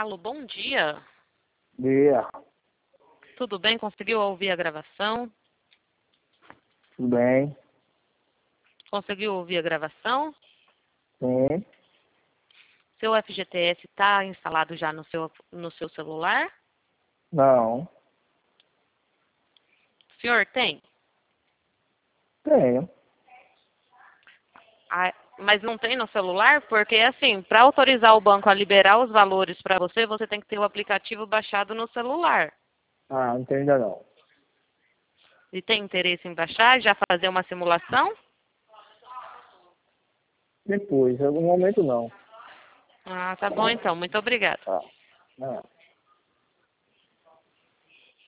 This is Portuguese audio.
Alô, bom dia. Dia, Tudo bem? Conseguiu ouvir a gravação? tudo bem? Conseguiu ouvir a gravação? Sim, Seu FGTS está instalado já no seu celular? não, O senhor tem? tenho. Ah, mas não tem no celular? Porque, assim, para autorizar o banco a liberar os valores para você, você tem que ter o aplicativo baixado no celular. Ah, não tenho ainda não. E tem interesse em baixar, já fazer uma simulação? Depois, em algum momento não. Ah, tá bom então. Muito obrigada. Tá. Não.